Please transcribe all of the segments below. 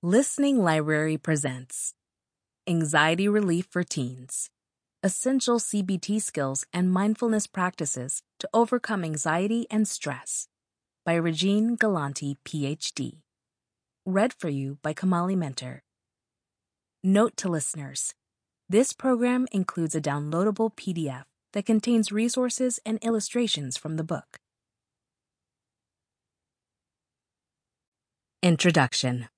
Listening Library presents Anxiety Relief for Teens, Essential CBT Skills and Mindfulness Practices to Overcome Anxiety and Stress by Regine Galanti, Ph.D. Read for you by Kamali Mentor. Note to listeners, this program includes a downloadable PDF that contains resources and illustrations from the book. Introduction.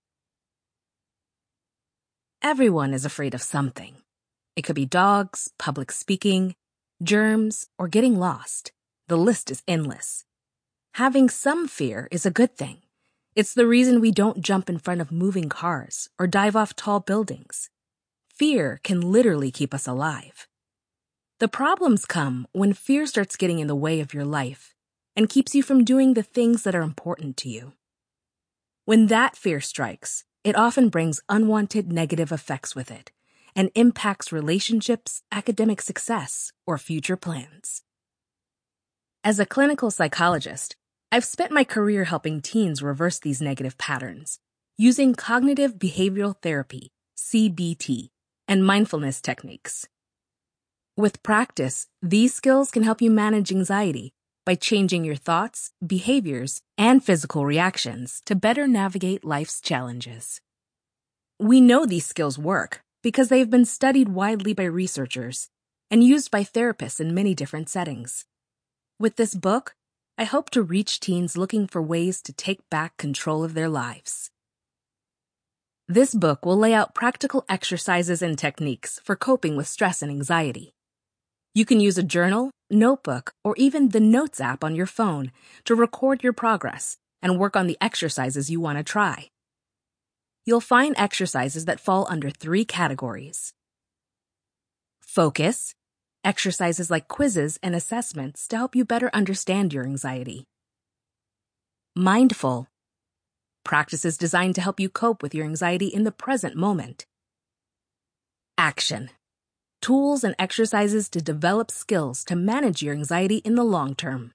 Everyone is afraid of something. It could be dogs, public speaking, germs, or getting lost. The list is endless. Having some fear is a good thing. It's the reason we don't jump in front of moving cars or dive off tall buildings. Fear can literally keep us alive. The problems come when fear starts getting in the way of your life and keeps you from doing the things that are important to you. When that fear strikes, it often brings unwanted negative effects with it and impacts relationships, academic success, or future plans. As a clinical psychologist, I've spent my career helping teens reverse these negative patterns using cognitive behavioral therapy, CBT, and mindfulness techniques. With practice, these skills can help you manage anxiety by changing your thoughts, behaviors, and physical reactions to better navigate life's challenges. We know these skills work because they've been studied widely by researchers and used by therapists in many different settings. With this book, I hope to reach teens looking for ways to take back control of their lives. This book will lay out practical exercises and techniques for coping with stress and anxiety. You can use a journal, notebook, or even the Notes app on your phone to record your progress and work on the exercises you want to try. You'll find exercises that fall under 3 categories. Focus, exercises like quizzes and assessments to help you better understand your anxiety. Mindful, practices designed to help you cope with your anxiety in the present moment. Action, tools and exercises to develop skills to manage your anxiety in the long term.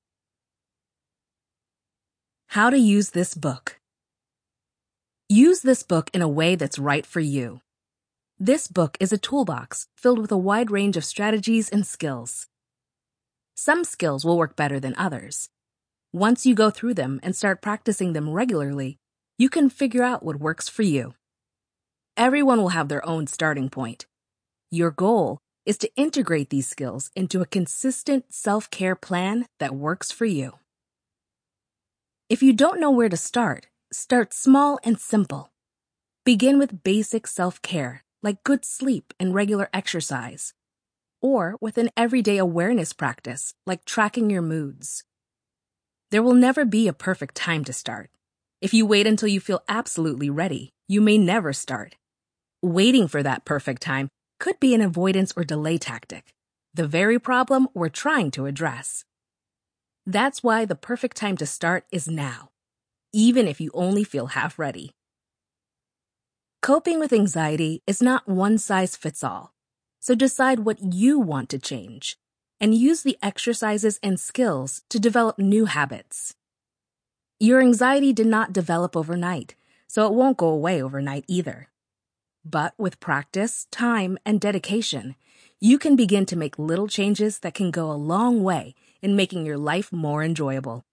How to use this book. Use this book in a way that's right for you. This book is a toolbox filled with a wide range of strategies and skills. Some skills will work better than others. Once you go through them and start practicing them regularly, you can figure out what works for you. Everyone will have their own starting point. Your goal is to integrate these skills into a consistent self-care plan that works for you. If you don't know where to start small and simple. Begin with basic self-care, like good sleep and regular exercise, or with an everyday awareness practice, like tracking your moods. There will never be a perfect time to start. If you wait until you feel absolutely ready, you may never start. Waiting for that perfect time could be an avoidance or delay tactic, the very problem we're trying to address. That's why the perfect time to start is now, even if you only feel half ready. Coping with anxiety is not one size fits all, so decide what you want to change and use the exercises and skills to develop new habits. Your anxiety did not develop overnight, so it won't go away overnight either. But with practice, time, and dedication, you can begin to make little changes that can go a long way in making your life more enjoyable.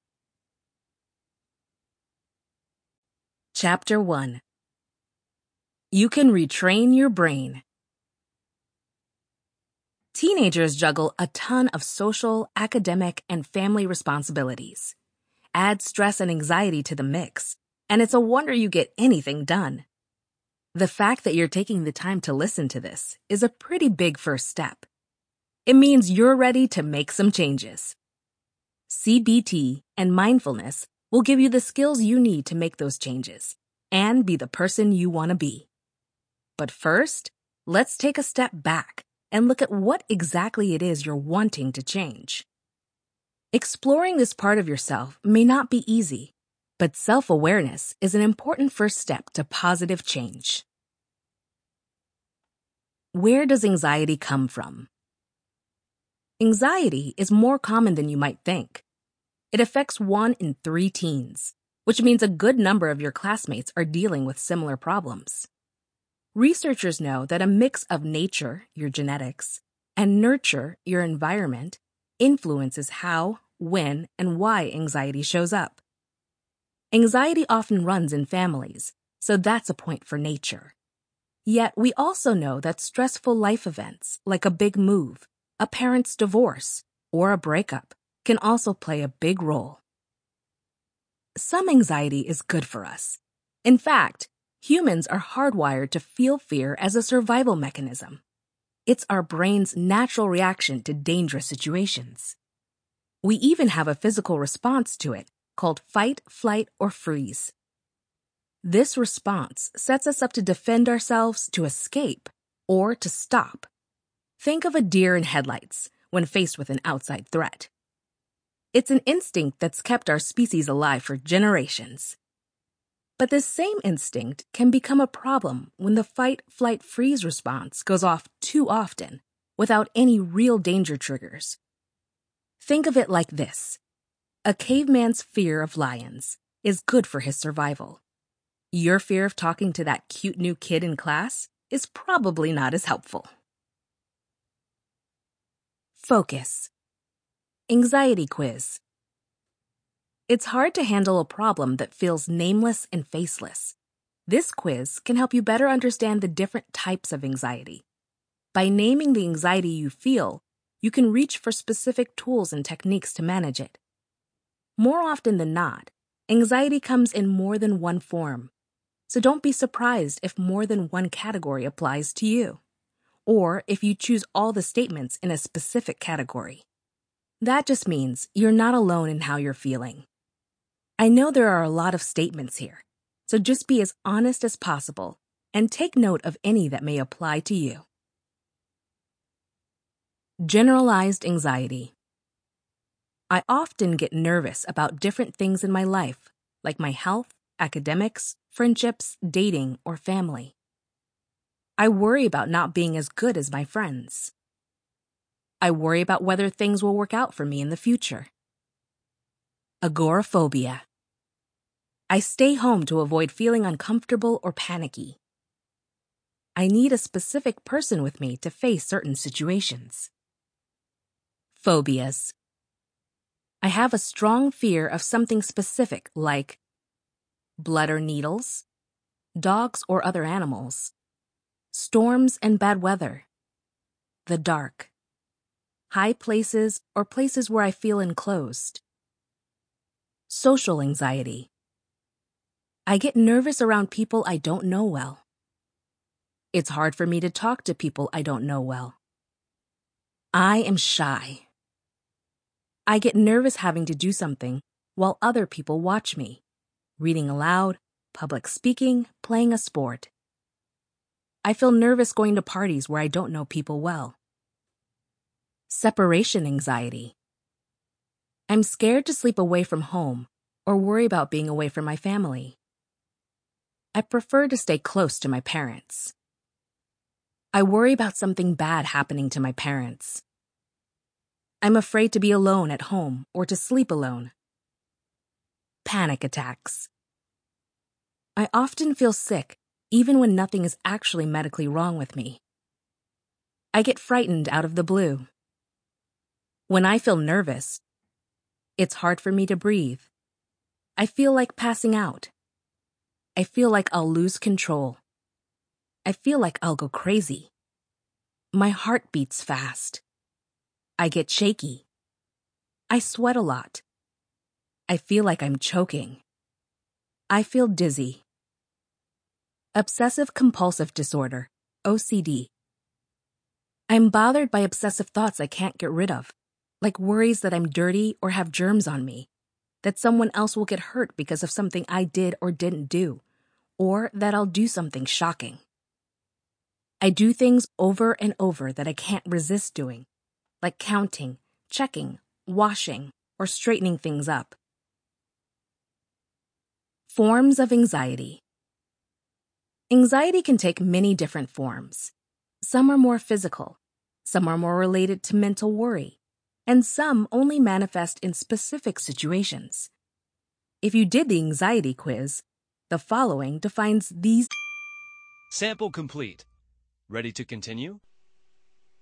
Chapter 1. You can retrain your brain. Teenagers juggle a ton of social, academic, and family responsibilities. Add stress and anxiety to the mix, and it's a wonder you get anything done. The fact that you're taking the time to listen to this is a pretty big first step. It means you're ready to make some changes. CBT and mindfulness will give you the skills you need to make those changes and be the person you want to be. But first, let's take a step back and look at what exactly it is you're wanting to change. Exploring this part of yourself may not be easy, but self-awareness is an important first step to positive change. Where does anxiety come from? Anxiety is more common than you might think. It affects 1 in 3 teens, which means a good number of your classmates are dealing with similar problems. Researchers know that a mix of nature, your genetics, and nurture, your environment, influences how, when, and why anxiety shows up. Anxiety often runs in families, so that's a point for nature. Yet we also know that stressful life events, like a big move, a parent's divorce, or a breakup, can also play a big role. Some anxiety is good for us. In fact, humans are hardwired to feel fear as a survival mechanism. It's our brain's natural reaction to dangerous situations. We even have a physical response to it called fight, flight, or freeze. This response sets us up to defend ourselves, to escape, or to stop. Think of a deer in headlights when faced with an outside threat. It's an instinct that's kept our species alive for generations. But this same instinct can become a problem when the fight, flight, freeze response goes off too often, without any real danger triggers. Think of it like this. A caveman's fear of lions is good for his survival. Your fear of talking to that cute new kid in class is probably not as helpful. Focus. Anxiety quiz. It's hard to handle a problem that feels nameless and faceless. This quiz can help you better understand the different types of anxiety. By naming the anxiety you feel, you can reach for specific tools and techniques to manage it. More often than not, anxiety comes in more than one form. So don't be surprised if more than one category applies to you, or if you choose all the statements in a specific category. That just means you're not alone in how you're feeling. I know there are a lot of statements here, so just be as honest as possible and take note of any that may apply to you. Generalized anxiety. I often get nervous about different things in my life, like my health, academics, friendships, dating, or family. I worry about not being as good as my friends. I worry about whether things will work out for me in the future. Agoraphobia. I stay home to avoid feeling uncomfortable or panicky. I need a specific person with me to face certain situations. Phobias. I have a strong fear of something specific like blood or needles, dogs or other animals, storms and bad weather, the dark, high places or places where I feel enclosed. Social anxiety. I get nervous around people I don't know well. It's hard for me to talk to people I don't know well. I am shy. I get nervous having to do something while other people watch me, reading aloud, public speaking, playing a sport. I feel nervous going to parties where I don't know people well. Separation anxiety. I'm scared to sleep away from home or worry about being away from my family. I prefer to stay close to my parents. I worry about something bad happening to my parents. I'm afraid to be alone at home or to sleep alone. Panic attacks. I often feel sick even when nothing is actually medically wrong with me. I get frightened out of the blue. When I feel nervous, it's hard for me to breathe. I feel like passing out. I feel like I'll lose control. I feel like I'll go crazy. My heart beats fast. I get shaky. I sweat a lot. I feel like I'm choking. I feel dizzy. Obsessive-compulsive disorder, OCD. I'm bothered by obsessive thoughts I can't get rid of, like worries that I'm dirty or have germs on me, that someone else will get hurt because of something I did or didn't do, or that I'll do something shocking. I do things over and over that I can't resist doing, like counting, checking, washing, or straightening things up. Forms of anxiety. Anxiety can take many different forms. Some are more physical, some are more related to mental worry, and some only manifest in specific situations. If you did the anxiety quiz, the following defines these. Sample complete. Ready to continue?